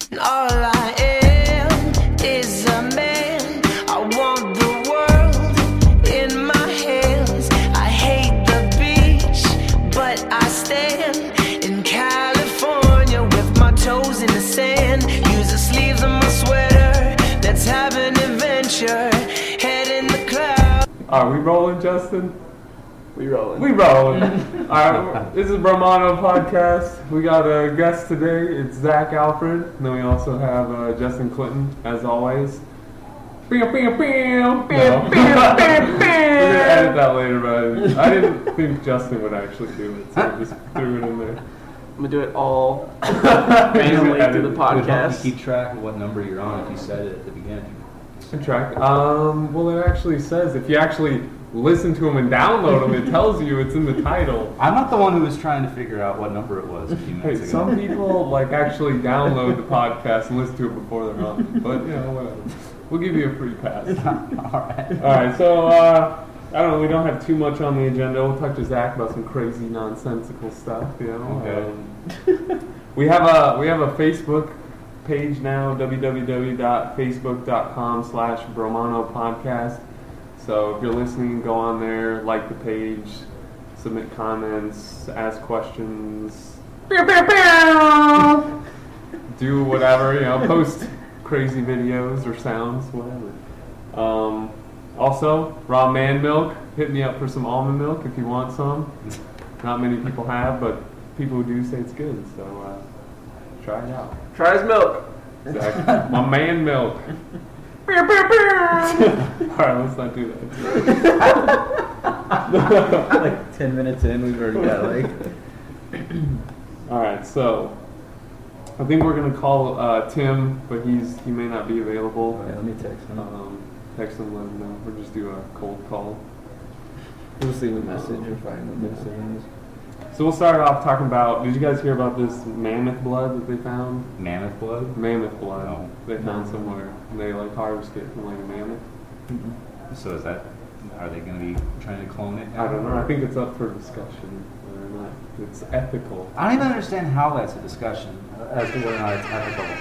All I am is a man. I want the world in my hands. I hate the beach, but I stand in California with my toes in the sand. Use the sleeves of my sweater. Let's have an adventure. Head in the clouds. Are we rolling, Justin? We rolling. We rolling. Alright, this is Bromano Podcast. We got a guest today. It's Zach Alfred. And then we also have Justin Clinton, as always. We're gonna edit that later, but I didn't think Justin would actually do it, so I just threw it in there. I'm gonna do it all randomly through the It would help podcast. you keep track of what number you're on if you said it at the beginning. Track. Well, it actually says if you actually listen to them and download them, it tells you it's in the title. I'm not the one who was trying to figure out what number it was a few Hey, minutes ago. some people like actually download the podcast and listen to it before they're on. But you know, whatever. We'll give you a free pass. Alright. All right. So I don't know. We don't have too much on the agenda. We'll talk to Zach about some crazy, nonsensical stuff. You know. Okay. We have a Facebook page now, www.facebook.com/Bromano Podcast. So if you're listening, go on there, like the page, submit comments, ask questions, do whatever, you know, post crazy videos or sounds, whatever. Also, raw man milk, hit me up for some almond milk if you want some. Not many people have, but people who do say it's good, so try it out. Try his milk. Exactly. My man milk. Alright, let's not do that. Like 10 minutes in, we've already got like... Alright, so I think we're gonna call Tim, but he may not be available. Okay, let me text him. Text him, let him know. We'll just do a cold call. We'll just leave a message or find the message. So we'll start off talking about, did you guys hear about this mammoth blood that they found? Mammoth blood? Mammoth blood. No. They found somewhere. And they like harvested it from like a mammoth. So is that... Are they going to be trying to clone it? I don't know. I think it's up for discussion whether or not it's ethical. I don't even understand how that's a discussion as to whether or not it's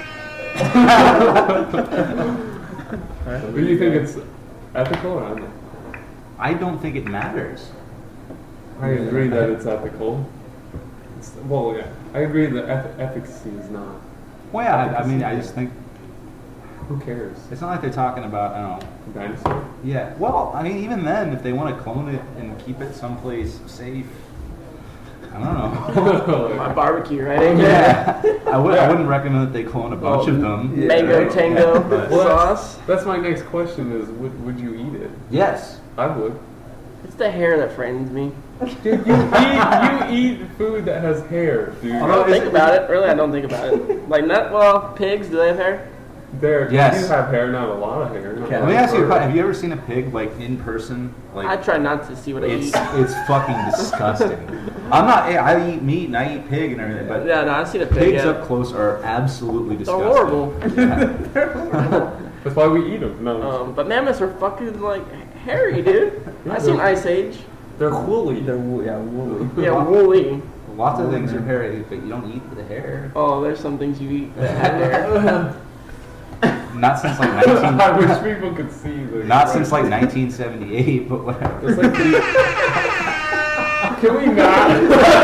ethical. Do you think it's ethical or unethical? I don't think it matters. I agree that it's ethical. Well, yeah, I agree that efficacy is not. Well, yeah, I mean, I just think Who cares? it's not like they're talking about, I don't know. A dinosaur? Yeah, well, I mean, even then, if they want to clone it and keep it someplace safe, I don't know. My barbecue, right? Yeah, I wouldn't recommend that they clone a bunch of them. Mango right? tango But- sauce. That's my next question is, would you eat it? Yes. I would. It's the hair that frightens me. Dude, you eat food that has hair, dude. I don't think about it. Really, I don't think about it. Like, pigs, do they have hair? They Yes. do have hair, not a lot of hair. Let me ask you a question. Have you ever seen a pig, like, in person? Like, I try not to see what I eat. it's fucking disgusting. I eat meat and I eat pig and everything, but Yeah, no, I've seen a pig. pigs Yeah. up close are absolutely They're disgusting. horrible. Yeah. That's why we eat them. No, But mammoths are fucking, like, hairy, dude. I seen Ice Age. they're woolly. woolly. Yeah, woolly. Lots of things are hairy, but you don't eat the hair. Oh, there's some things you eat that have hair. Not since like I wish people could see the. Not since like 1978, but whatever. It's like can we not?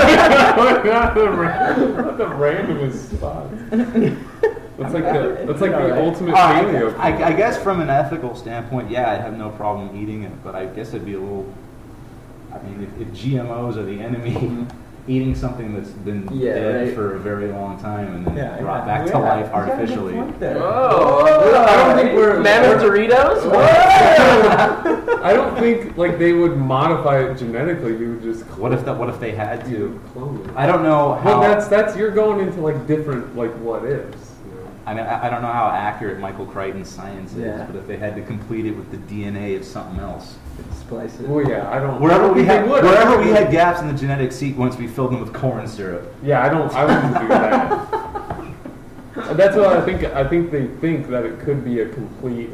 Not the randomest spots. That's like the ultimate paleo. I guess from an ethical standpoint, yeah, I'd have no problem eating it, but I guess it'd be a little. I mean, if GMOs are the enemy, eating something that's been dead for a very long time and then brought back to life artificially. Oh, I don't think we're mammoth Doritos? I don't think like they would modify it genetically. You would just What if they had to? clone it. I don't know how. Well, that's you're going into like different like what ifs. You know? I mean, I don't know how accurate Michael Crichton's science is, Yeah. but if they had to complete it with the DNA of something else, Splice it. Well, yeah, I don't. wherever we they would. had gaps in the genetic sequence, we filled them with corn syrup. Yeah, I wouldn't do that. That's what I think. I think they think that it could be a complete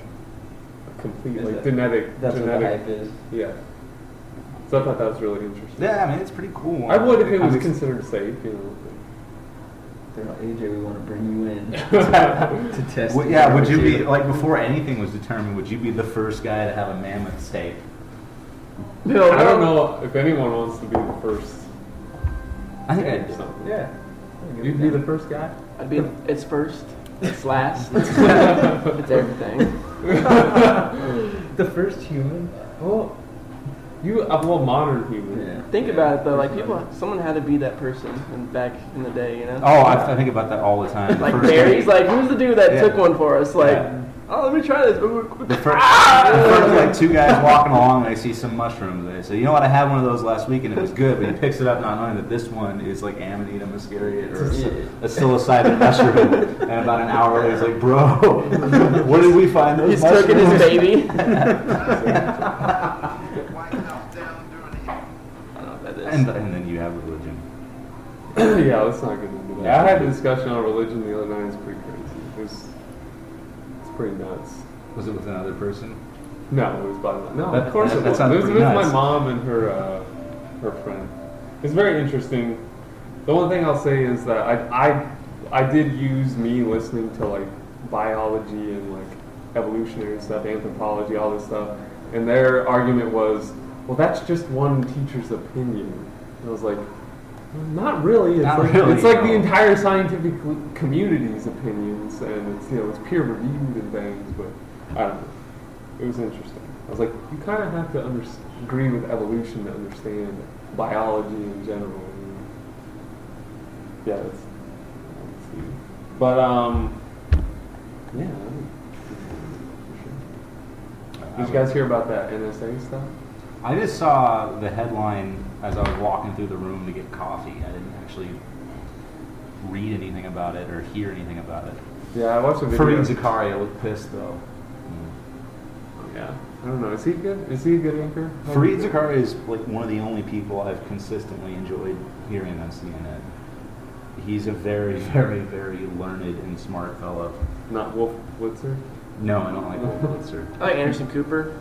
genetic. That's what the hype is. Yeah. So I thought that was really interesting. Yeah, I mean, it's pretty cool. I would if it was I'm considered safe, you know. They're like, AJ, we want to bring you in to test. Yeah, would you be like before anything was determined? Would you be the first guy to have a mammoth steak? No, I don't know if anyone wants to be the first. I think I'd do. Yeah. You'd be the first guy? I'd be. It's first. It's last. It's everything. The first human. Well, well, modern human. Yeah. Think about it though. Like someone had to be that person back in the day. You know. Oh, I think about that all the time. Like Barry's like, who's the dude that took one for us? Like, oh, let me try this. The first like two guys walking along, and they see some mushrooms. And they say, you know what? I had one of those last week, and it was good. But he picks it up, not knowing that this one is like Amanita muscaria or a psilocybin mushroom. And about an hour later, he's like, bro, where did we find those? He's mushrooms? cooking his baby. And then you have religion. Yeah, let's not get into that. I had a discussion on religion the other night. It's pretty crazy. It's pretty nuts. Was it with another person? No, it was by of course it was. It was with my mom and her friend. It's very interesting. The one thing I'll say is that I did use me listening to like biology and like evolutionary stuff, anthropology, all this stuff, and their argument was, well, that's just one teacher's opinion. And I was like, not really. It's like the entire scientific community's opinions, and it's peer reviewed and things. But I don't know. It was interesting. I was like, you kind of have to agree with evolution to understand biology in general. Yeah, let's see. But yeah. Did you guys hear about that NSA stuff? I just saw the headline as I was walking through the room to get coffee. I didn't actually read anything about it or hear anything about it. Yeah, I watched a video. Fareed Zakaria looked pissed though. Yeah, I don't know. Is he good? Is he a good anchor? Fareed Zakaria is like one of the only people I've consistently enjoyed hearing on CNN. He's a very, very, very learned and smart fellow. Not Wolf Blitzer? No, I don't like Wolf Blitzer. I like Anderson Cooper.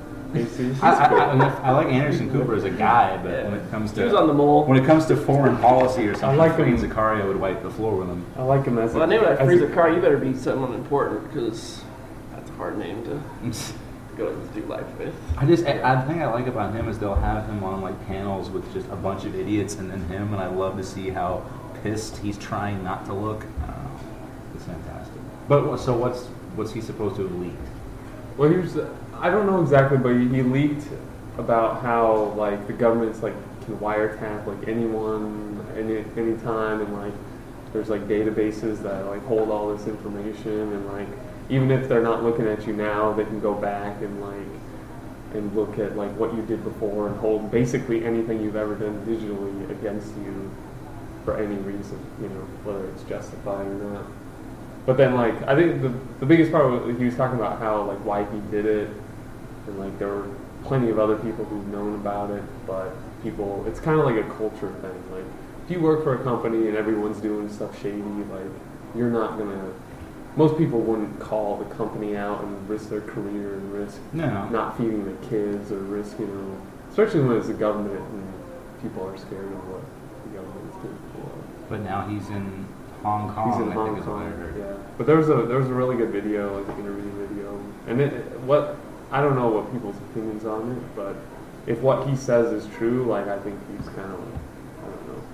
I like Anderson Cooper as a guy, but when it comes to he was on the mole. When it comes to foreign policy or something, Fareed him. Zakaria would wipe the floor with him. I like him as well, I named that Fareed Zakaria. You better be someone important because that's a hard name to go do life with. I think I like about him is they'll have him on like panels with just a bunch of idiots and then him, and I love to see how pissed he's trying not to look. I don't know. It's fantastic. But so what's he supposed to have leaked? Well, I don't know exactly, but he leaked about how like the government's like can wiretap like anyone anytime, and like there's like databases that like hold all this information, and like even if they're not looking at you now, they can go back and look at like what you did before and hold basically anything you've ever done digitally against you for any reason, whether it's justified or not. But then like I think the biggest part was he was talking about how like why he did it, and like there were plenty of other people who've known about it, but it's kind of like a culture thing. Like if you work for a company and everyone's doing stuff shady, like you're not gonna. Most people wouldn't call the company out and risk their career and risk not feeding the kids or risk, especially when it's the government and people are scared of what the government is doing. But now he's in Hong Kong. He's in Hong Kong. Yeah. But there was a really good video, like interview video, and I don't know what people's opinions on it, but if what he says is true, like I think he's kind of like, I don't know.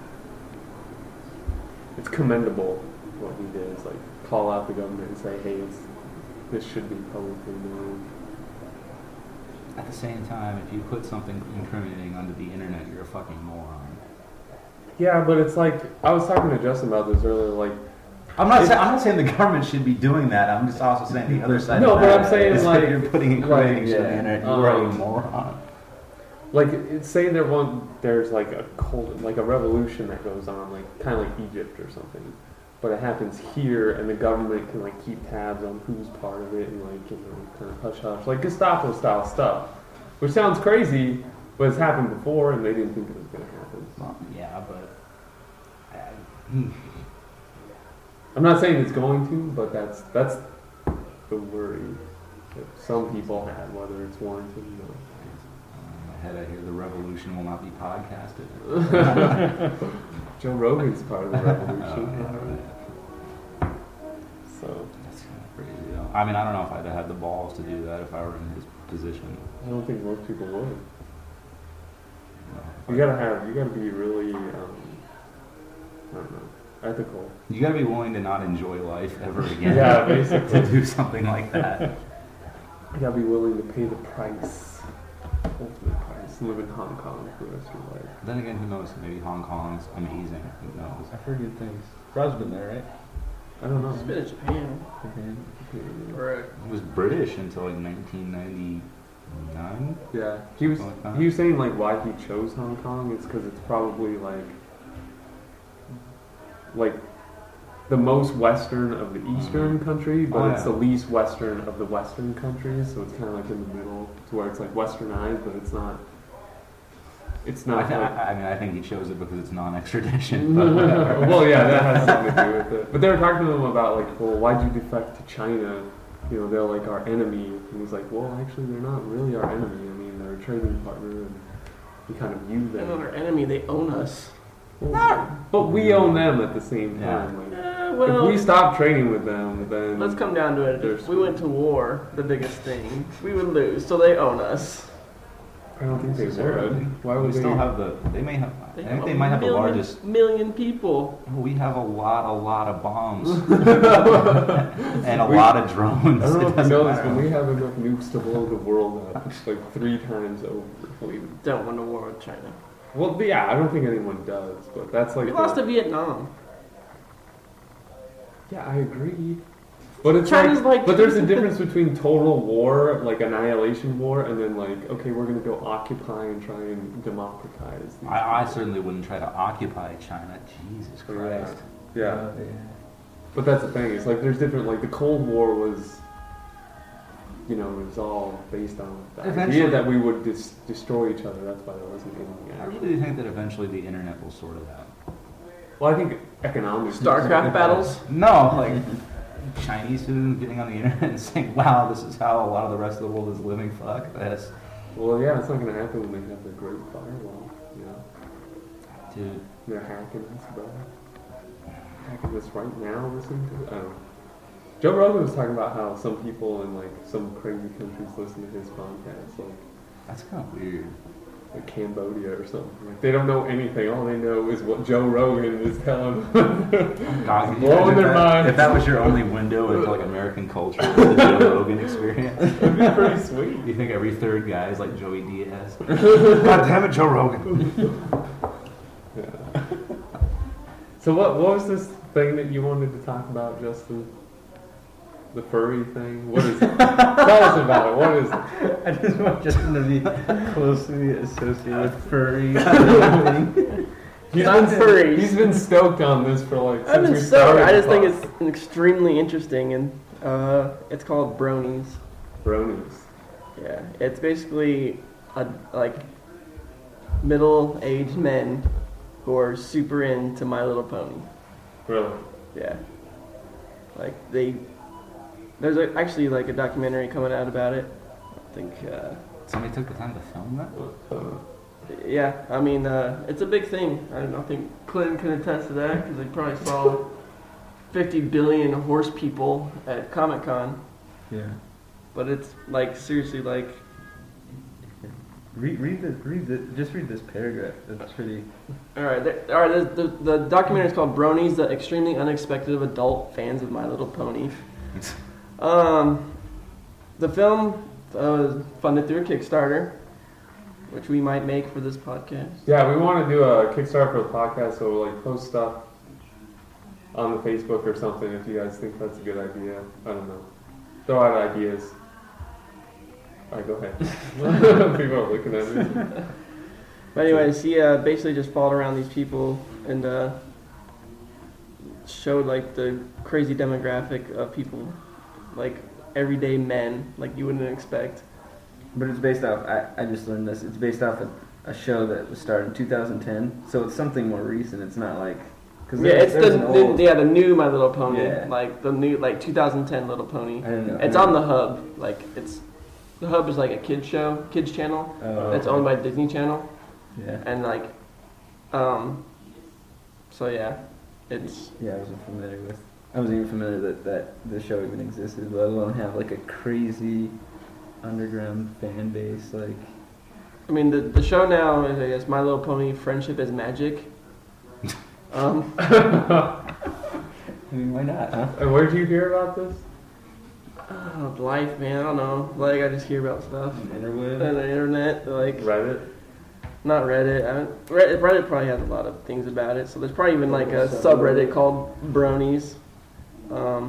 It's commendable what he did. Is like call out the government and say, hey, this should be publicly known. At the same time, if you put something incriminating onto the internet, you're a fucking moron. Yeah, but it's like I was talking to Justin about this earlier. Like, I'm not saying the government should be doing that. I'm just also saying the other side. No, of but that I'm saying is like you're putting incriminating shit on the internet. You're a moron. Like, say there's like a cult, like a revolution that goes on, like kind of like Egypt or something. But it happens here, and the government can like keep tabs on who's part of it, and like kind of hush hush, like Gestapo style stuff, which sounds crazy, but it's happened before, and they didn't think it was going to happen. Well, yeah, but I'm not saying it's going to, but that's the worry that some people have, whether it's warranted or not. In my head, I hear the revolution will not be podcasted. Joe Rogan's part of the revolution. So That's kind of crazy, though. I mean, I don't know if I'd have had the balls to do that if I were in his position. I don't think most people would. No. You gotta be really, I don't know, ethical. You gotta be willing to not enjoy life ever again. Yeah, basically. To do something like that. You gotta be willing to pay the price, ultimate price, and live in Hong Kong for the rest of your life. Then again, who knows? Maybe Hong Kong's amazing. Who knows? I've heard good things. Rob's been there, right? I don't know. It's been in Japan. Correct. It was British until like 1999. Yeah, he was saying like why he chose Hong Kong. It's because it's probably like the most western of the eastern country, but it's the least western of the western countries. So it's kind of like in the middle, to where it's like westernized, but it's not. It's not. I think he chose it because it's non-extradition. But well, yeah, that has something to do with it. But they were talking to him about like, well, why'd you defect to China? You know, they're like our enemy. And he's like, well, actually, they're not really our enemy. I mean, they're a trading partner, and we kind of view They're not them. our enemy. They own us. But we own them at the same time. Like, Well, if we stop trading with them, then let's come down to it. They're If we went to war, the biggest thing, we would lose. So they own us. I don't think they would. Why would we they? still have they may have. I think they might have the largest. Million people. We have a lot of bombs and a lot of drones. I don't know if you It doesn't know this, matter. but we have enough nukes to blow the world up. It's like 3 times over. Don't want to war with China. Well, yeah, I don't think anyone does, but that's like We lost to Vietnam. Yeah, I agree. But it's China's like- but there's a difference between total war, like annihilation war, and then like, okay, we're gonna go occupy and try and democratize. these I people. certainly wouldn't try to occupy China. Jesus Christ. Yeah. But that's the thing. It's like there's different. Like the Cold War was, you know, it was all based on the idea that we would destroy each other. That's why there wasn't any I action. really think that eventually the internet will sort it out. Well, I think economics. StarCraft battles. No, like Chinese students getting on the internet and saying, "Wow, this is how a lot of the rest of the world is living." Fuck this, Well, yeah, it's not gonna happen when they have the Great Firewall. You know, dude. they're hacking us, bro. Hacking us right now. Listening to it. I don't know. Joe Rogan was talking about how some people in like some crazy countries listen to his podcast, That's kind of weird. like Cambodia or something. Like they don't know anything. All they know is what Joe Rogan is telling them. God, could you Blowing imagine their that- minds. If that was your only window into like American culture, the Joe Rogan experience, It'd be pretty sweet. you think every third guy is like Joey Diaz? God damn it, Joe Rogan! Yeah. So what was this thing that you wanted to talk about, Justin? The furry thing? What is it? Tell us about it. What is it? I just want Justin to be closely associated with furry. He's been stoked on this for like I've since been we so. started. I just the think pod. it's extremely interesting, and it's called bronies. bronies. Yeah, it's basically like middle-aged men who are super into My Little Pony. Really? Yeah, like there's actually like a documentary coming out about it. I think. Somebody took the time to film that. Yeah, I mean, it's a big thing. I think Clinton can attest to that because they probably saw 50 billion horse people at Comic-Con. Yeah. But it's like seriously like. Read this paragraph. That's pretty. All right. The documentary is called "Bronies: The Extremely Unexpected of Adult Fans of My Little Pony." The film was funded through a Kickstarter, which we might make for this podcast. Yeah, we want to do a Kickstarter for the podcast, so we'll like post stuff on the Facebook or something if you guys think that's a good idea. I don't know. Throw out ideas. Alright, go ahead. People are looking at me. But anyways, he basically just followed around these people and showed like the crazy demographic of people, like everyday men, like you wouldn't expect. But it's based off. I just learned this. It's based off a show that was started in 2010. So it's something more recent. It's not like. Yeah, it's the new My Little Pony, Yeah. like the new 2010 Little Pony. I don't know. It's on the Hub, like the Hub is like a kids channel. Oh, It's owned by Disney Channel, Yeah. and so yeah, it's Yeah, I wasn't familiar with. I wasn't even familiar that the show even existed, let alone have like a crazy underground fan base. Like, I mean, the show now is, I guess, My Little Pony: Friendship is Magic. I mean, why not? Huh? And where did you hear about this? Life, man. I don't know. Like, I just hear about stuff on the internet. Like Reddit. Not Reddit. Reddit probably has a lot of things about it. So there's probably even like a subreddit called Bronies. But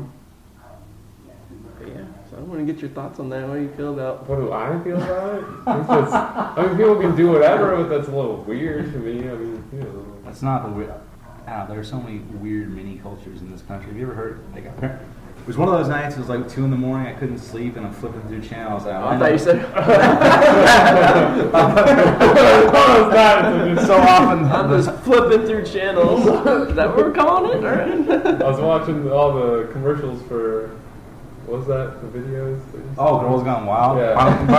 yeah. So I want to get your thoughts on that. What do you feel about? What do I feel about it? I mean, people can do whatever, but that's a little weird to me. I mean, you know. That's not the weird. There are so many weird mini cultures in this country. Have you ever heard? Like, it was one of those nights. It was like 2 a.m. I couldn't sleep, and I'm flipping through channels. I thought you said. So often, I'm just flipping through channels. Is that what we're calling it? All right. I was watching all the commercials for. What was that? The videos? Oh, Girls Gone Wild? Yeah.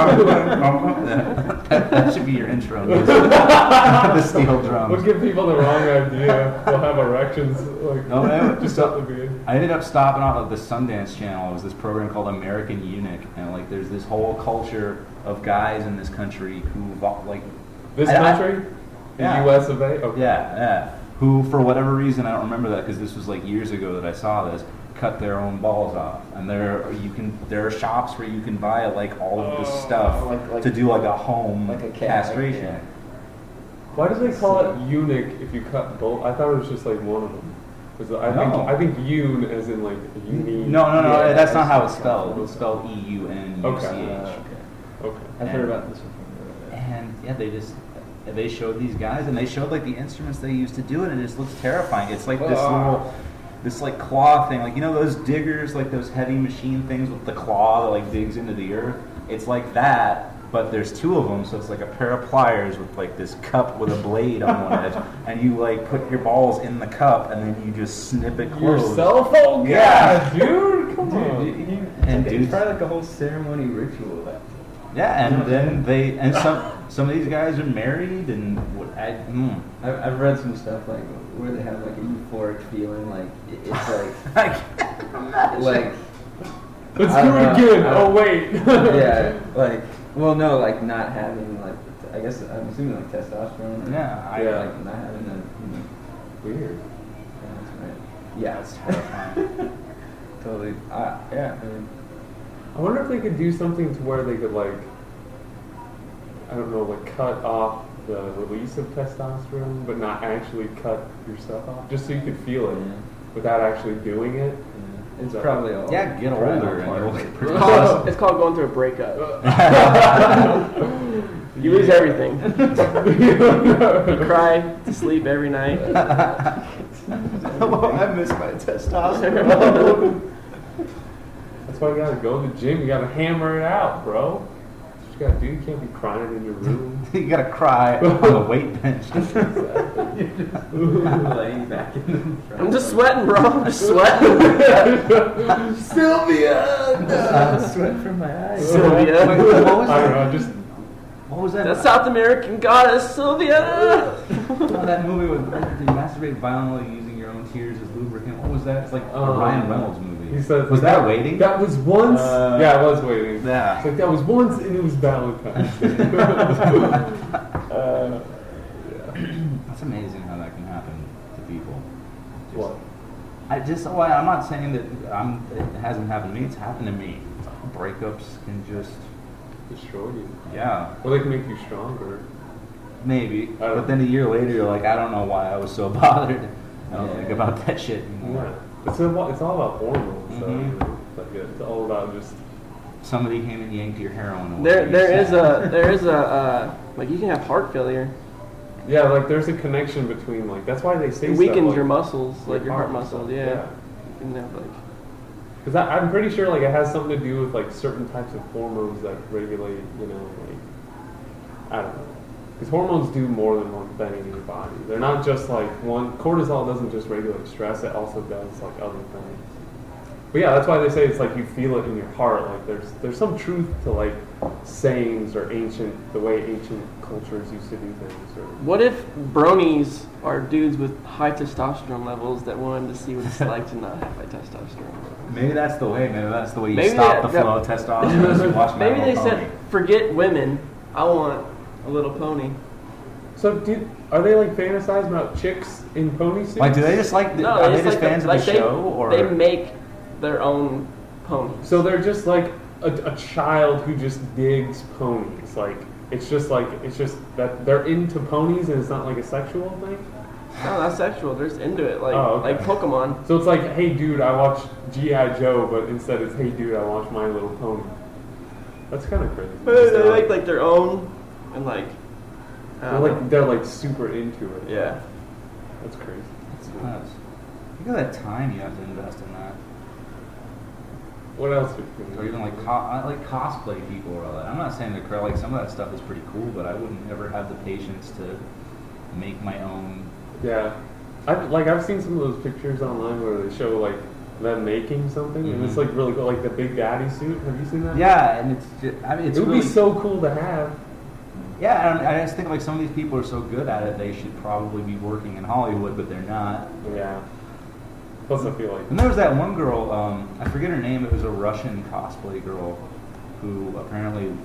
That should be your intro. The steel drums. We'll give people the wrong idea. They'll have erections like just at the beginning. I ended up stopping off at the Sundance Channel. It was this program called American Eunuch, and like there's this whole culture of guys in this country who like this country, the U.S. of A. Okay. Yeah. Who, for whatever reason, I don't remember that because this was like years ago that I saw this. Cut their own balls off, and there are shops where you can buy like all of this stuff to do like a home castration. Yeah. Why do they call it eunuch if you cut both? I thought it was just like one of them. I think "youn" as in like uni. No, that's not how it's spelled. It's spelled EUNUCH. Okay. I've heard about this one. And yeah, they showed these guys, and they showed like the instruments they used to do it, and it just looks terrifying. It's like this like claw thing, like, you know those diggers, like those heavy machine things with the claw that like digs into the earth? It's like that, but there's 2 of them, so it's like a pair of pliers with like this cup with a blade on one edge, and you like put your balls in the cup, and then you just snip it closed. Your cell phone? Yeah, dude, come on. It's probably like a whole ceremony ritual. Yeah, and then some of these guys are married, and I've read some stuff like where they have like a euphoric feeling, like it's like I can't imagine. like let's do it again. Oh wait. Yeah, like like not having like I guess I'm assuming like testosterone. Like not having the weird. Yeah, it's terrifying. Totally. Yeah. I wonder if they could do something to where they could like, I don't know, like cut off the release of testosterone, but not actually cut your stuff off, just so you could feel it without actually doing it. It's probably all. Yeah, get older and you'll it's called going through a breakup. You lose everything. You cry to sleep every night. I miss my testosterone. That's why you gotta go to the gym. You gotta hammer it out, bro. That's what you gotta do. You can't be crying in your room. You gotta cry on the weight bench. Laying back in the front. I'm just sweating, bro. I'm just sweating. Sylvia! Sweat from my eyes. Sylvia. What was I don't that? know. What was that? The South American goddess, Sylvia. That movie with you masturbate violently using your own tears as lubricant. What was that? It's like a Ryan Reynolds movie. He says, was that Waiting? That was once. Yeah, it was Waiting. Yeah. It's like that was once, and it was Valentine's Day. That's amazing how that can happen to people. What? I'm not saying that it hasn't happened to me. It's happened to me. Breakups can just Destroy you. Yeah. Or they can make you stronger. Maybe. But then a year later, you're like, I don't know why I was so bothered. I don't think about that shit anymore. Yeah. It's all about hormones. So, you know, it's all about just. Somebody came and yanked your heroin away. There is a like you can have heart failure. Yeah, like there's a connection between like that's why they say it weakens like, your muscles, like your heart muscles. Yeah. Yeah. You can have like. Because I'm pretty sure like it has something to do with like certain types of hormones that regulate, you know, like I don't know. Because hormones do more than one thing in your body. They're not just like one. Cortisol doesn't just regulate stress; it also does like other things. But yeah, that's why they say it's like you feel it in your heart. Like there's some truth to like sayings or the way ancient cultures used to do things. Or what if bronies are dudes with high testosterone levels that wanted to see what it's like to not have high testosterone? Maybe that's the way. Maybe that's the way you stop the flow of testosterone. As you watch maybe they Pony. said, forget women. I want a little pony. So are they like fantasizing about chicks in pony suits? Like, do they just like? Are they just fans of the show, or they make their own ponies? So they're just like a child who just digs ponies. Like it's just that they're into ponies and it's not like a sexual thing. No, that's sexual. They're just into it, like okay. like Pokemon. So it's like, hey dude, I watch G.I. Joe, but instead it's hey dude, I watch My Little Pony. That's kind of crazy. But they make like their own, and like they're like super into it. Yeah, that's crazy. That's nuts. Think of that time you have to invest in that. What else? Or even like cosplay people or all that. I'm not saying that like some of that stuff is pretty cool, but I wouldn't ever have the patience to make my own. Yeah, I've seen some of those pictures online where they show like them making something, and it's like really cool, like the Big Daddy suit. Have you seen that? Yeah, and it's just, I mean, it's it would really, be so cool to have. Yeah, I just think like some of these people are so good at it, they should probably be working in Hollywood, but they're not. Yeah. Plus, I feel like. And there was that one girl, I forget her name. It was a Russian cosplay girl who apparently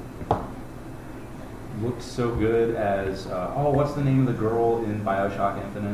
looked so good as what's the name of the girl in BioShock Infinite?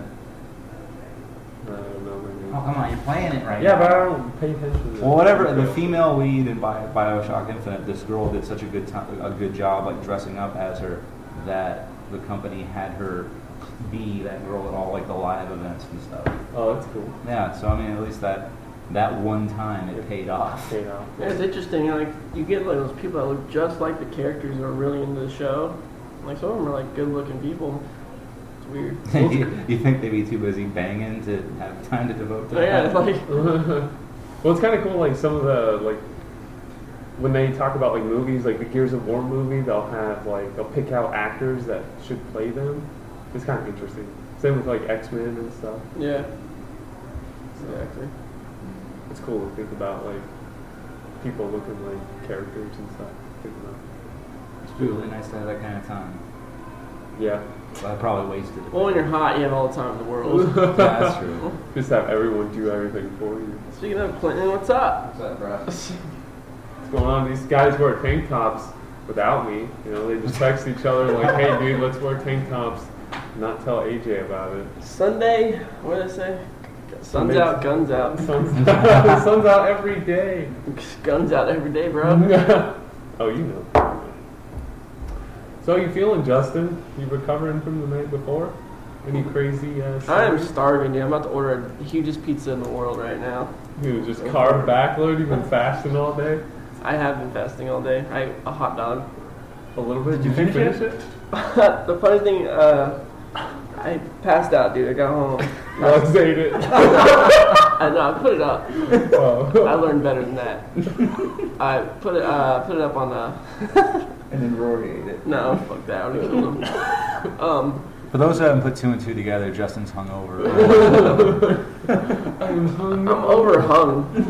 I don't know. Oh, come on, you're playing it right now. Yeah, but I don't pay attention to Well, whatever, the female lead in BioShock Infinite, this girl did such a good job like dressing up as her that the company had her be that girl at all like the live events and stuff. Oh, that's cool. Yeah, so I mean at least that one time it paid off. Yeah, it's interesting. Like you get like those people that look just like the characters that are really into the show. Like some of them are like good-looking people. It's weird. You think they'd be too busy banging to have time to devote to that? Yeah, it's like. Well, it's kind of cool. Like some of the like when they talk about like movies, like the Gears of War movie, they'll pick out actors that should play them. It's kind of interesting. Same with like X-Men and stuff. Yeah. Exactly. It's cool to think about like people looking like characters and stuff. It's really nice to have that kind of time. Yeah. But I probably wasted it. Well, when you're hot, you have all the time in the world. Yeah, that's true. Just have everyone do everything for you. Speaking of Clinton, what's up? What's up, bro? What's going on? These guys wear tank tops without me. You know, they just text each other like, "Hey, dude, let's wear tank tops." Not tell AJ about it. Sunday, what did I say? Sun's out, guns out. Sun's out every day. Guns out every day, bro. Oh, you know. So you feeling, Justin? You recovering from the night before? Any crazy? I am starving, dude. I'm about to order the hugest pizza in the world right now. You just carb backload. You've been fasting all day. I have been fasting all day. I ate a hot dog. A little bit. Did you finish it? The funny thing, I passed out, dude. I got home. Alex ate it. I know. I put it up. Oh. I learned better than that. I put it up on the. And then Rory ate it. No, fuck that. I would have killed him. For those who haven't put two and two together, Justin's hungover. I'm hungry. I'm overhung.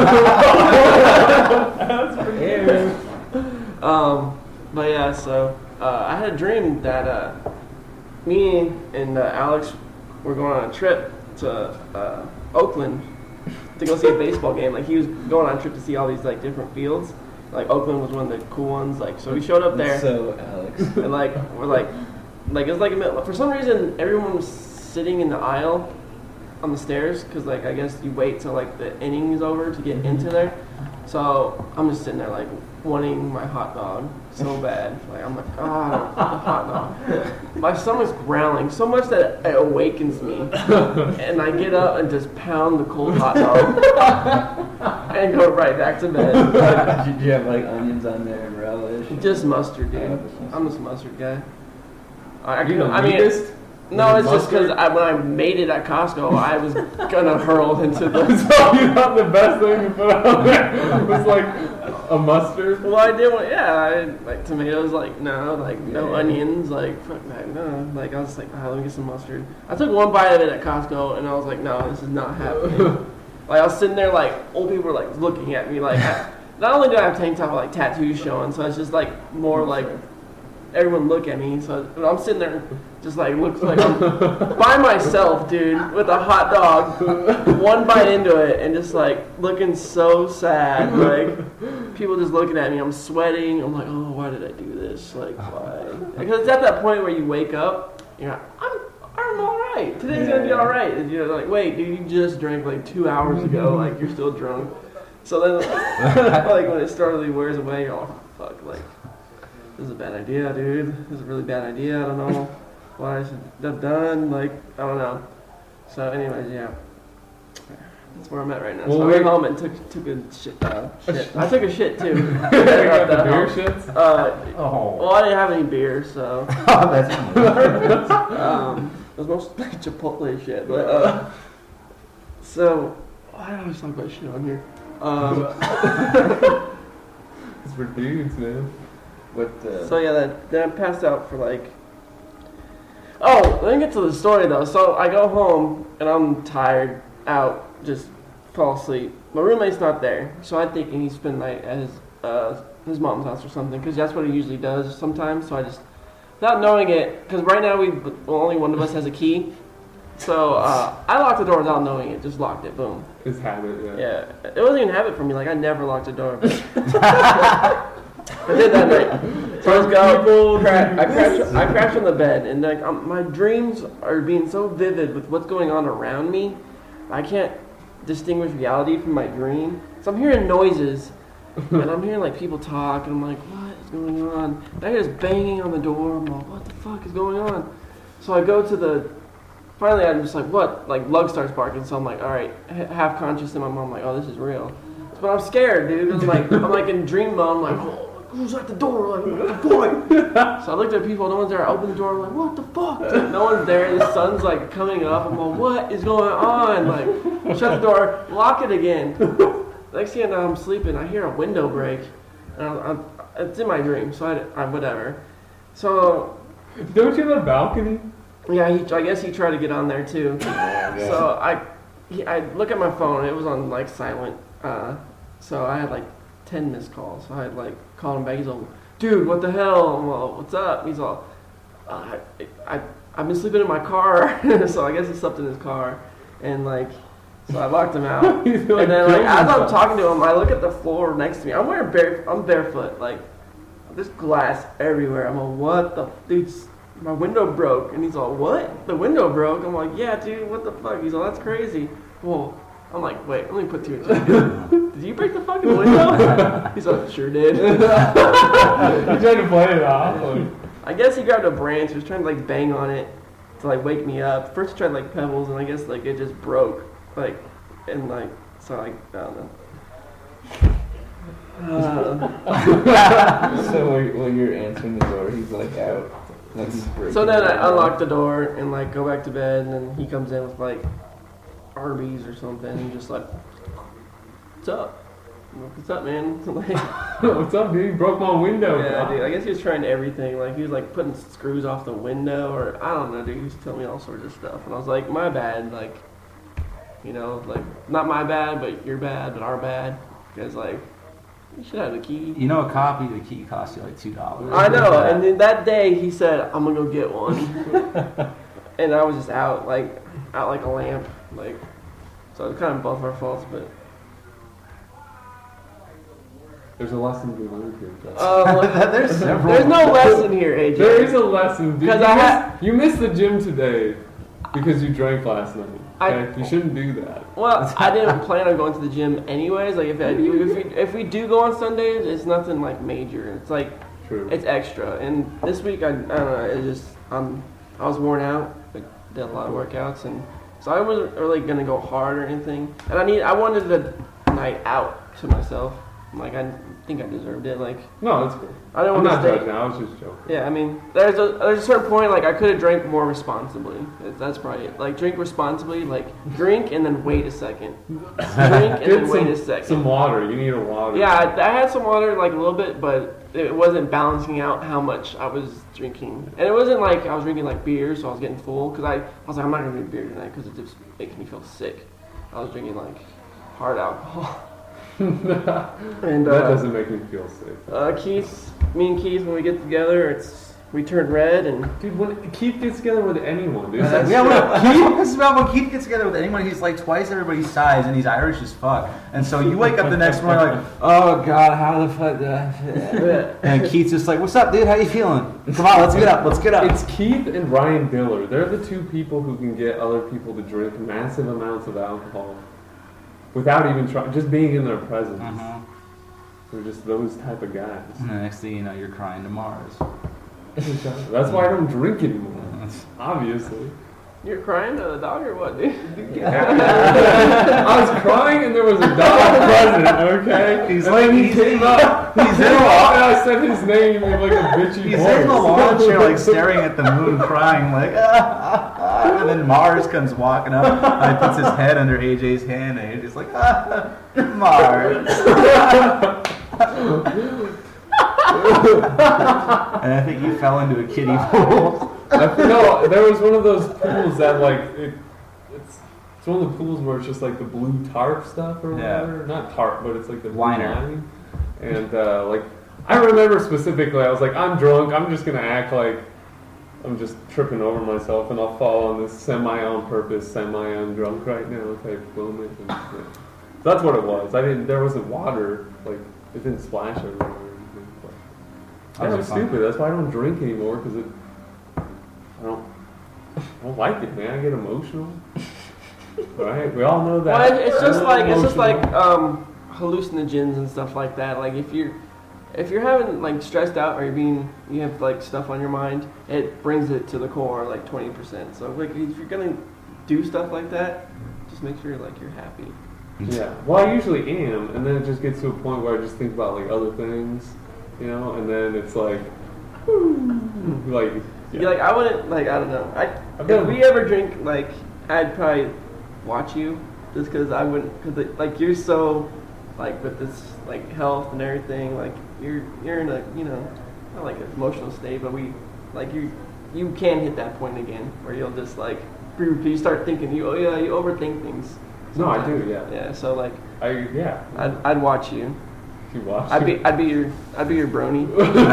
That's pretty But yeah, so I had a dream that me and Alex were going on a trip to Oakland to go see a baseball game. Like he was going on a trip to see all these like different fields. Like Oakland was one of the cool ones. Like so we showed up there. So Alex. And like we're like it was like for some reason everyone was sitting in the aisle on the stairs because like I guess you wait till like the inning is over to get into there. So I'm just sitting there like wanting my hot dog so bad. Like I'm like, the hot dog. My stomach's growling so much that it awakens me, and I get up and just pound the cold hot dog and go right back to bed. Did you have like onions on there and relish? Just mustard, dude. I'm just a mustard guy. I mean, no, it's just because when I made it at Costco, I was gonna hurl into the. So you thought the best thing to put on there was like a mustard? Well, I did want, like tomatoes, like no, like no onions, like fuck that, no. Like I was like, let me get some mustard. I took one bite of it at Costco, and I was like, no, this is not happening. Like I was sitting there, like old people were like looking at me, like not only do I have tank top, but like tattoos showing, so it's just like more like everyone look at me. So I'm sitting there, just like looks like I'm by myself, dude, with a hot dog, one bite into it, and just like looking so sad. Like people just looking at me. I'm sweating. I'm like, oh, why did I do this? Like why? Because it's at that point where you wake up, you're like, I'm all right. Today's gonna be all right. And you're like, wait, dude, you just drank like 2 hours ago. Like you're still drunk. So then, like when it slowly wears away, you're all fuck. Like this is a bad idea, dude. This is a really bad idea. I don't know what I should have done. Like I don't know. So, anyways, yeah. That's where I'm at right now. Well, so I went home and took a shit. I took a shit too. You got the beer shits? Well, I didn't have any beer, so. Oh, that's it was mostly Chipotle shit, but so I always talk about shit on here. It's for dudes, man. So yeah, then I passed out for like. Oh, let me get to the story though. So I go home and I'm tired, out, just fall asleep. My roommate's not there, so I'm thinking he spent the night at his mom's house or something, because that's what he usually does sometimes. So I just, without knowing it, because right now only one of us has a key. So I locked the door without knowing it, just locked it, boom. His habit, yeah. Yeah, it wasn't even a habit for me. Like I never locked the door. I did that night. So let's go. I crash on the bed, and like my dreams are being so vivid with what's going on around me. I can't distinguish reality from my dream. So I'm hearing noises, and I'm hearing like people talk, and I'm like, what is going on? And I hear this banging on the door. I'm like, what the fuck is going on? So I go to finally I'm just like, what? Like Lug starts barking, so I'm like, all right, half conscious in my mind, I'm like, oh, this is real. But I'm scared, dude. I'm like in dream mode. I'm like, oh, who's at the door? Like, what the fuck? So I looked at people, no one's there. I opened the door, I'm like, what the fuck? No one's there. The sun's like coming up. I'm like, what is going on? Like, shut the door, lock it again. Next thing I know, I'm sleeping. I hear a window break, and it's in my dream. So I whatever. So don't you have a balcony? Yeah, I guess he tried to get on there too. So I look at my phone. It was on like silent. So I had like 10 missed calls. So I had like called him back. He's all, dude, what the hell? I'm all, what's up? He's all, I've been sleeping in my car. So I guess he slept in his car, and like, so I locked him out. And then like as I'm talking to him, I look at the floor next to me. I'm barefoot. Like there's glass everywhere. I'm all, what the dude? My window broke. And he's all, what? The window broke? I'm like, yeah, dude, what the fuck? He's all, that's crazy. Well, I'm like, wait, let me put two and two. Did you break the fucking window? He's like, sure did. He tried to play it off. Like. I guess he grabbed a branch. He was trying to like bang on it to like wake me up. First he tried like pebbles, and I guess like it just broke. Like, and like, so I don't know. So while you're answering the door, he's like out. Like he's so then I unlock the door and like go back to bed, and then he comes in with like Arby's or something, and just like, what's up? What's up, man? Like, what's up, dude? You broke my window. Yeah, dude. I guess he was trying everything. Like he was like putting screws off the window, or I don't know, dude. He was telling me all sorts of stuff, and I was like, my bad. Like, you know, like not my bad, but your bad, but our bad. Because like, you should have the key. You know, a copy of the key costs you like $2. I know. And then that day he said, I'm gonna go get one, and I was just out like a lamp. Like, so it's kind of both our faults, but. There's a lesson to be learned here. There's no lesson here, AJ. There is a lesson. Because you missed the gym today because you drank last night. Okay? You shouldn't do that. Well, I didn't plan on going to the gym anyways. Like if we do go on Sundays, it's nothing like major. It's like It's extra. And this week I don't know. It just I was worn out. I did a lot of workouts, and so I wasn't really gonna go hard or anything. And I wanted the night out to myself. Like I think I deserved it. Like no, that's cool. I didn't want to stay. Judging. I was just joking. Yeah, I mean, there's a certain point like I could have drank more responsibly. That's probably it. Like drink responsibly. Like drink and then wait a second. Drink and then wait a second. Some water. You need a water. Yeah, I had some water like a little bit, but it wasn't balancing out how much I was drinking. And it wasn't like I was drinking like beer, so I was getting full. Because I was like, I'm not gonna drink beer tonight because it just makes me feel sick. I was drinking like hard alcohol. And And that doesn't make me feel safe. Me and Keith, when we get together, we turn red and. Dude, when Keith gets together with anyone, dude. This is about when Keith gets together with anyone, he's like twice everybody's size, and he's Irish as fuck. And so you wake up the next morning like, oh god, how the fuck did I... And Keith's just like, what's up, dude? How you feeling? Come on, let's get up. It's Keith and Ryan Diller. They're the two people who can get other people to drink massive amounts of alcohol without even trying, just being in their presence. They're just those type of guys. And the next thing you know, you're crying to Mars. That's why I don't drink anymore. Obviously. You're crying to the dog or what, dude? I was crying and there was a dog present, okay? He's and like, he came up. He's in a and I said his name in like a bitchy He's voice. in the lawn chair, like staring at the moon, crying, like, and then Mars comes walking up, and he puts his head under AJ's hand, and he's just like, Mars. And I think you fell into a kiddie pool. No, there was one of those pools that like it's one of the pools where it's just like the blue tarp stuff or whatever. Not tarp, but it's like the blue lining. And like I remember specifically, I was like, I'm drunk. I'm just gonna act like I'm just tripping over myself, and I'll fall on this semi-on-purpose, semi-undrunk right now type moment. And, so that's what it was. There wasn't water. Like it didn't splash everywhere. That was stupid. That's why I don't drink anymore, because I don't like it, man. I get emotional. Right? We all know that. Well, it's just like hallucinogens and stuff like that. Like if you're having like stressed out or you have like stuff on your mind, it brings it to the core like 20%. So like if you're gonna do stuff like that, just make sure like you're happy. Yeah. Well, I usually am, and then it just gets to a point where I just think about like other things. You know, and then it's like, like, yeah. Like I wouldn't, like, I don't know. If we ever drink, like, I'd probably watch you just because I wouldn't, because like you're so, like, with this like health and everything, like you're in a, you know, not like an emotional state, but you can hit that point again where you'll just like you start thinking you overthink things. Sometimes. No, I do, yeah. Yeah, so like I'd watch you. I'd be your brony.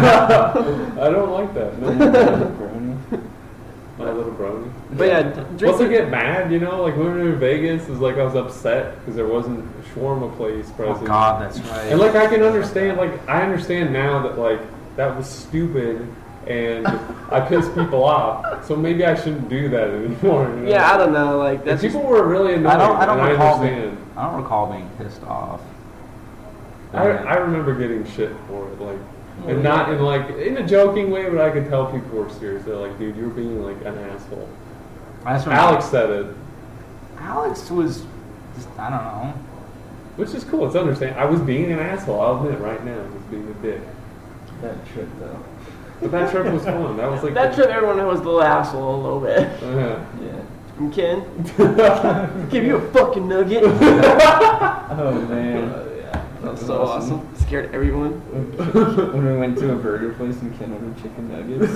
I don't like that. No. Brony. My little brony. But yeah, once I get mad, you know, like when we were in Vegas, it was like I was upset because there wasn't a shawarma place present. Oh God, that's right. And like I can understand, like I understand now that like that was stupid and I pissed people off. So maybe I shouldn't do that anymore. You know? Yeah, I don't know. Like that's people were really annoyed. I don't recall being pissed off. I remember getting shit for it, like, and not in like in a joking way, but I could tell people were serious. They're like, "Dude, you're being like an asshole." Alex said it. Alex was, just, I don't know. Which is cool. It's understandable. I was being an asshole. I'll admit right now, I was being a dick. That trip though. But that trip was fun. That was like that trip. Everyone was the little asshole a little bit. Yeah. From Ken. Give you a fucking nugget. Oh man. That was so awesome. Scared everyone. When we went to a burger place and Ken ordered chicken nuggets.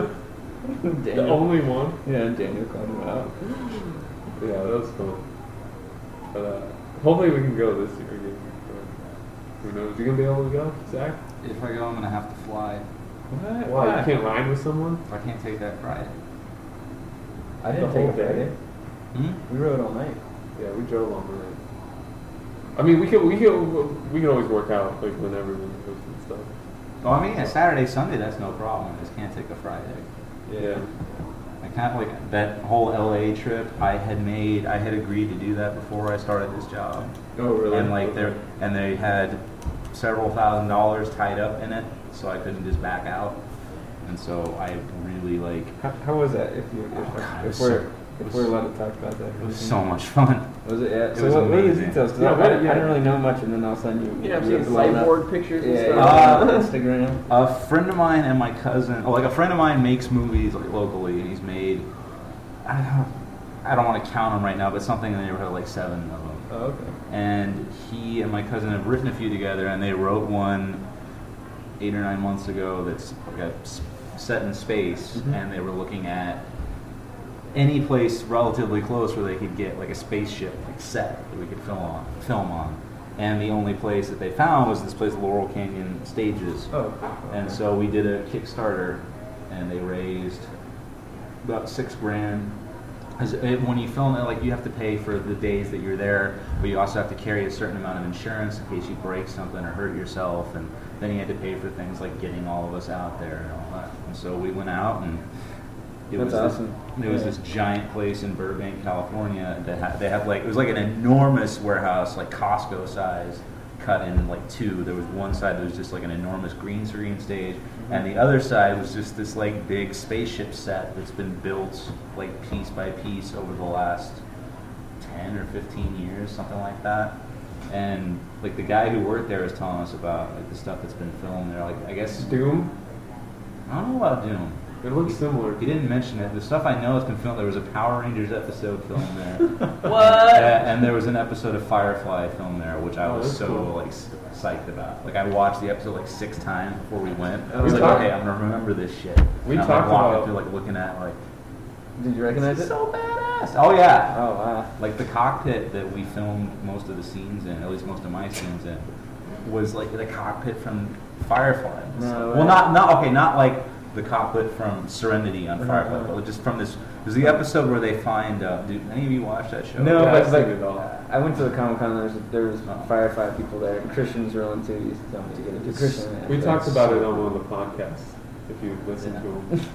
The only one? Yeah, Daniel called him out. Yeah, that was fun. But hopefully we can go this year again. Who knows? You gonna be able to go, Zach? If I go, I'm gonna have to fly. What? Why? You can't ride with someone? I can't take that Friday. I didn't take a Friday. We rode all night. Yeah, we drove all night. I mean, we can always work out like whenever we post and stuff. Well, I mean, a Saturday, Sunday, that's no problem. I just can't take a Friday. Yeah. I kind of like that whole LA trip. I had agreed to do that before I started this job. Oh, really? And like they had several $1,000s tied up in it, so I couldn't just back out. And so I really like. How was that? If we're allowed to talk about that. It was so much fun. Was it? Yeah. It So was what are the amazing. details? 'Cause Yeah, I didn't yeah. really know much, and then all of a sudden You have you some blown up. cyborg pictures and Yeah, stuff. Instagram. A friend of mine and my cousin, a friend of mine makes movies like locally, and he's made. I don't want to count them right now, but something in the neighborhood of like 7 of them. Oh, okay. And he and my cousin have written a few together, and they wrote one 8 or 9 months ago that's like set in space, and they were looking at any place relatively close where they could get like a spaceship like set that we could film on. And the only place that they found was this place, Laurel Canyon Stages. Oh. And so we did a Kickstarter, and they raised about $6,000. When you film it, like you have to pay for the days that you're there, but you also have to carry a certain amount of insurance in case you break something or hurt yourself, and then you had to pay for things like getting all of us out there and all that. And so we went out, and it was this giant place in Burbank, California that they have like, it was like an enormous warehouse, like Costco size, cut in like two. There was one side that was just like an enormous green screen stage, and the other side was just this like big spaceship set that's been built like piece by piece over the last 10 or 15 years, something like that. And like the guy who worked there was telling us about like the stuff that's been filmed there. Like I guess Doom? I don't know about Doom. It looks similar. He didn't mention it. The stuff I know has been filmed. There was a Power Rangers episode filmed there. What? And there was an episode of Firefly filmed there, which I was so cool. like psyched about. Like I watched the episode like 6 times before we went. I We was like, talked- okay, I'm gonna remember this shit. We And I'm talked like walking about- through, like looking at like. Did you recognize It's it? so badass. Oh yeah. Oh wow. Like the cockpit that we filmed most of the scenes in, at least most of my scenes in, was like the cockpit from Firefly. No Well, way. not like the cockpit from Serenity on Firefly, but just from this. There's the episode where they find. Did any of you watch that show? No, Yeah, but I've seen it all. I went to the Comic-Con. There was Firefly people there. And Christian's rolling too. He used to tell me to get into Christian. We talked about it on one of the podcasts, if you listen to them.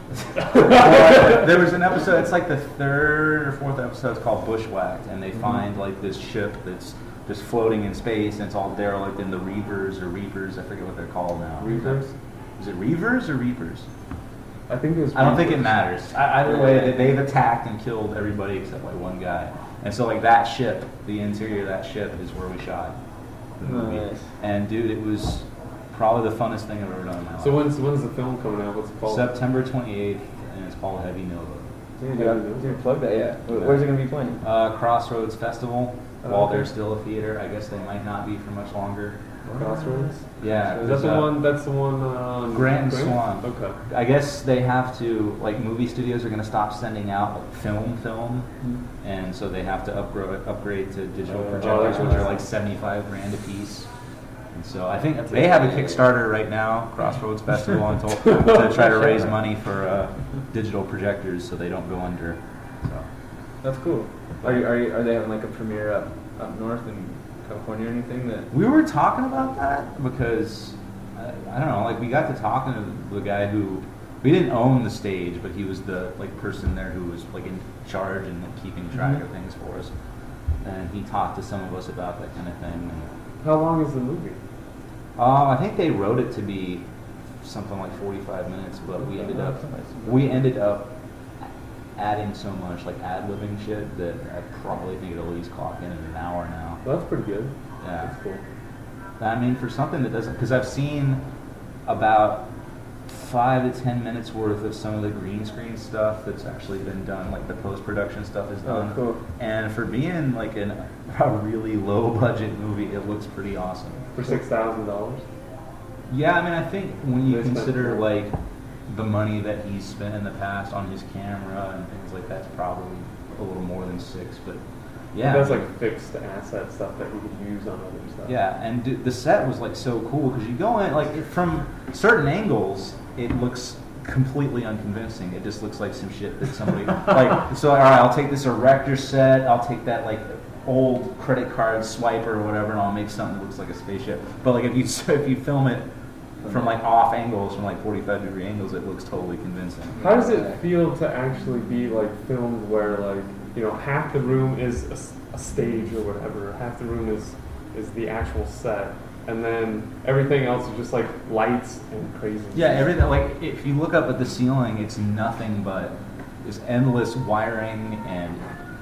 There was an episode. It's like the 3rd or 4th episode. It's called Bushwhacked, and they find like this ship that's just floating in space, and it's all derelict in the Reavers or Reapers. I forget what they're called now. Reavers? Is it Reavers or Reapers? I think it was. I don't think it Reavers. matters. Either way, they've attacked and killed everybody except like one guy. And so like that ship, the interior of that ship is where we shot the movie. Nice. And dude, it was probably the funnest thing I've ever done in my life. So when's the film coming out? What's it called? September 28th, and it's called Heavy Nova. Dude, plug that. Yeah. Where's it gonna be playing? Crossroads Festival. While Okay. there's still a theater, I guess they might not be for much longer. Crossroads? Yeah. Is that there's the a- one? That's the one. Grant and Swan. Okay. I guess they have to, like, movie studios are going to stop sending out like, film, and so they have to upgrade to digital Oh, projectors, that's which are nice. like $75,000 a piece. And so I think they have a Kickstarter right now, Crossroads Festival, to try to raise money for digital projectors so they don't go under. So That's cool. Are they having like a premiere up north in California or anything? That we were talking about that because I don't know, like we got to talking to the guy who we didn't own the stage, but he was the like person there who was like in charge and like, keeping track of things for us. And he talked to some of us about that kind of thing. And, How long is the movie? I think they wrote it to be something like 45 minutes, but we ended up adding so much like ad-libbing shit that I probably think it'll at least clock in at an hour now. Well, that's pretty good. Yeah. That's cool. I mean, for something that doesn't, because I've seen about 5 to 10 minutes worth of some of the green screen stuff that's actually been done, like the post-production stuff is done. Oh, cool. And for being like a really low-budget movie, it looks pretty awesome. For $6,000. Yeah, I mean, I think when you They spent consider more. like the money that he's spent in the past on his camera and things like that, it's probably a little more than 6. But yeah, That's like fixed asset stuff that you could use on other stuff. yeah, and the set was like so cool because you go in like from certain angles, it looks completely unconvincing. It just looks like some shit that somebody like. So all right, I'll take this erector set. I'll take that like old credit card swiper or whatever, and I'll make something that looks like a spaceship. But like if you film it from like off angles, from like 45-degree angles, it looks totally convincing. How does it feel to actually be like filmed where like, you know, half the room is a stage or whatever, half the room is the actual set, and then everything else is just like lights and crazy. Yeah, everything. Like if you look up at the ceiling, it's nothing but this endless wiring and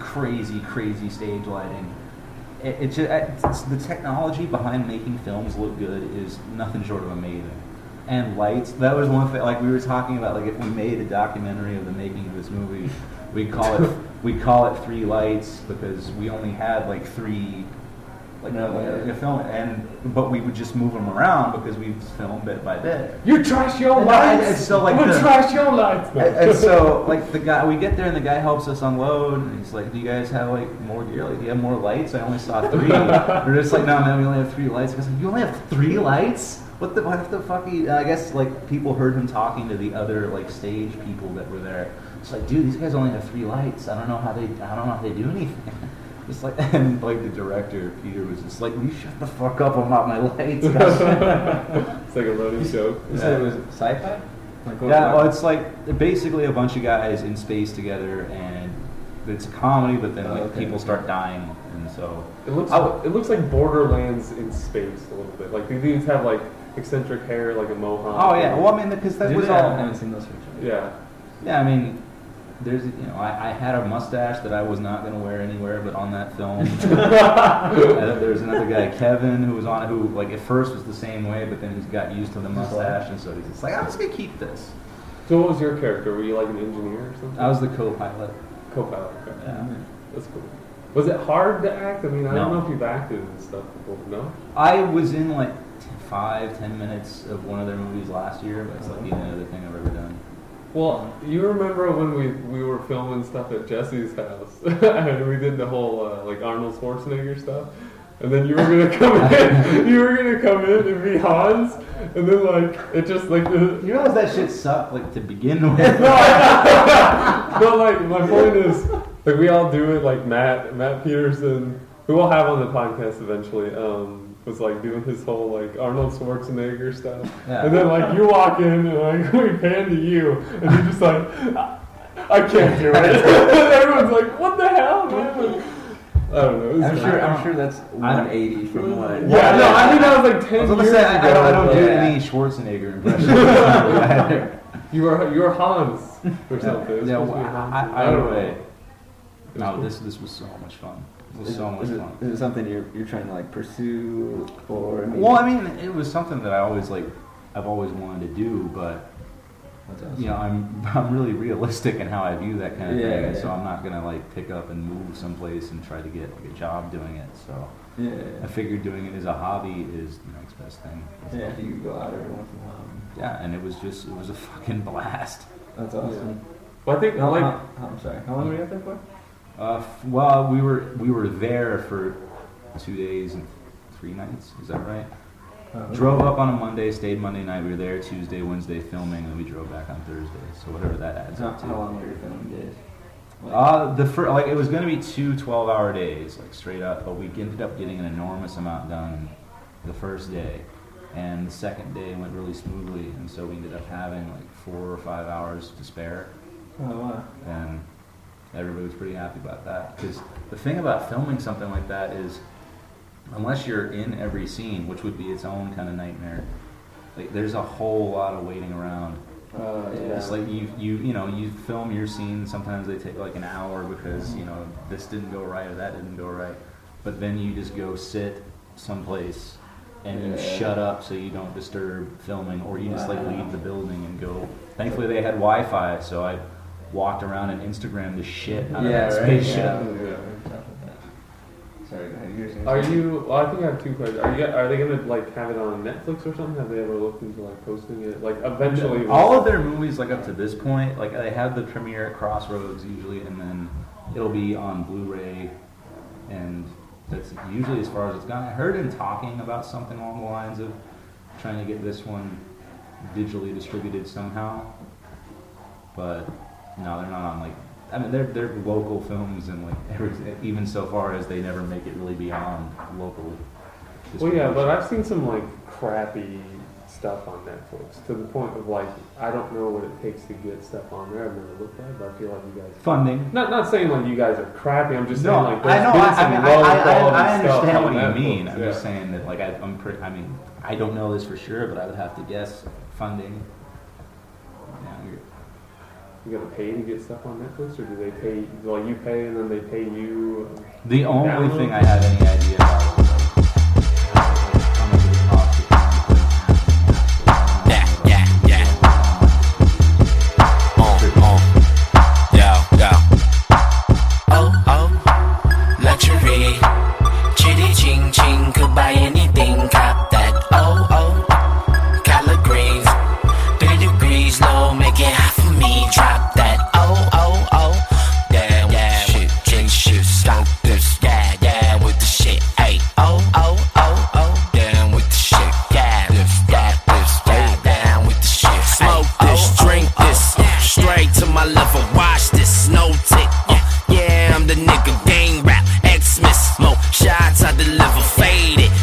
crazy stage lighting. It's the technology behind making films look good is nothing short of amazing. And lights, that was one thing. Like we were talking about, like if we made a documentary of the making of this movie, we'd call it 3 lights because we only had like 3 like film it, but we would just move them around because we film bit by bit. You trash your lights. And so like trash your lights. And so like the guy, we get there and the guy helps us unload, and he's like, "Do you guys have like more gear? Like, do you have more lights? I only saw 3." We're just like, "No, man, we only have 3 lights." Because like, you only have 3 lights? What the fuck? I guess like people heard him talking to the other like stage people that were there. It's like, dude, these guys only have 3 lights. I don't know how they do anything. Just like, and like the director Peter was just like, "Will you shut the fuck up about my lights?" It's like a loading joke. You said it was sci-fi? Like, yeah, well, it's like basically a bunch of guys in space together, and it's a comedy, but then people start dying, and so it looks like Borderlands in space a little bit. Like these dudes have like eccentric hair, like a mohawk. Oh yeah, well I mean because that was all. I haven't seen those pictures. Yeah. I mean. There's, I had a mustache that I was not going to wear anywhere but on that film. There's another guy, Kevin, who was on it, who, like, at first was the same way, but then he's got used to the mustache, and so he's just like, I'm just going to keep this. So what was your character? Were you, like, an engineer or something? I was the co-pilot. Co-pilot, okay. Yeah. That's cool. Was it hard to act? I mean, I don't know if you've acted and stuff before, no? I was in, like, 5-10 minutes of one of their movies last year, but it's, like, the only other thing I've ever done. Well, you remember when we were filming stuff at Jesse's house, and we did the whole like Arnold Schwarzenegger stuff, and then you were gonna come in, and be Hans, and then like it just like you realize that shit sucked like to begin with. No, like my point is like we all do it. Like Matt Peterson, who we'll have on the podcast eventually. Was like doing his whole like Arnold Schwarzenegger stuff, and then like you walk in and like we pan to you, and you're just like, I can't do it. And everyone's like, what the hell, man? I don't know. I'm sure that's 180 from what. Yeah, no, I think that was like 10 years ago. I don't do any Schwarzenegger impressions. You were Hans or something. Yeah, I don't know. No, this was so much fun. It was so much fun. Is it something you're trying to like pursue, or? I mean, it was something that I've always wanted to do, but I'm really realistic in how I view that kind of thing, and so I'm not gonna like pick up and move someplace and try to get like a job doing it. So I figured doing it as a hobby is the next best thing. Yeah, you go out every once in a while. Yeah, and it was a fucking blast. That's awesome. Yeah. Well, I think I'm sorry. How long were you out there for? Well, we were there for 2 days and 3 nights. Is that right? Drove up on a Monday, stayed Monday night. We were there Tuesday, Wednesday filming, and we drove back on Thursday. So whatever that adds up to. How long were your filming days? It was going to be 2 12-hour days, like straight up. But we ended up getting an enormous amount done the first day, and the second day went really smoothly. And so we ended up having like 4 or 5 hours to spare. Oh wow! And everybody was pretty happy about that, because the thing about filming something like that is, unless you're in every scene, which would be its own kind of nightmare, like there's a whole lot of waiting around. It's like you film your scene. Sometimes they take like an hour because this didn't go right or that didn't go right, but then you just go sit someplace and you shut up so you don't disturb filming, or you just like leave the building and go. Thankfully they had Wi-Fi, so I walked around and Instagrammed the shit out of that spaceship. Sorry, go ahead. Are you? Well, I think I have 2 questions. Are they gonna like have it on Netflix or something? Have they ever looked into like posting it? Like eventually. All of their movies, like up to this point, like they have the premiere at Crossroads usually, and then it'll be on Blu-ray, and that's usually as far as it's gone. I heard him talking about something along the lines of trying to get this one digitally distributed somehow, but. No, they're not on like. I mean, they're local films, and like even so far as they never make it really beyond local. Well, yeah, but I've seen some like crappy stuff on Netflix to the point of like I don't know what it takes to get stuff on there. I've never looked at it, but I feel like you guys funding. Not saying like you guys are crappy. I'm just saying like I know. I understand what you mean. Netflix, I'm just saying that like I don't know this for sure, but I would have to guess funding. You gotta pay to get stuff on Netflix, or do they pay? Well, you pay and then they pay you. The only thing I have any idea about is how much it costs. Luxury, chitty ching ching. Shots I deliver faded.